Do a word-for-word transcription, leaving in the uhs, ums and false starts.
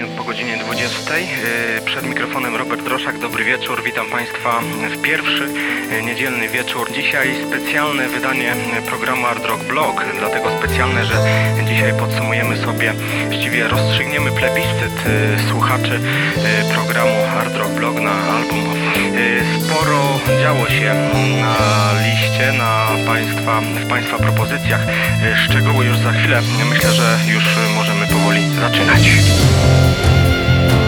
minut po godzinie dwudziestej. Przed mikrofonem Robert Droszak, dobry wieczór. Witam Państwa w pierwszy niedzielny wieczór. Dzisiaj specjalne wydanie programu Hard Rock Blog, dlatego specjalne, że dzisiaj podsumujemy sobie, właściwie rozstrzygniemy plebiscyt słuchaczy programu Hard Rock Blog na album. Sporo działo się na liście, na Państwa, w Państwa propozycjach. Szczegóły już za chwilę. Myślę, że już możemy powoli zaczynać.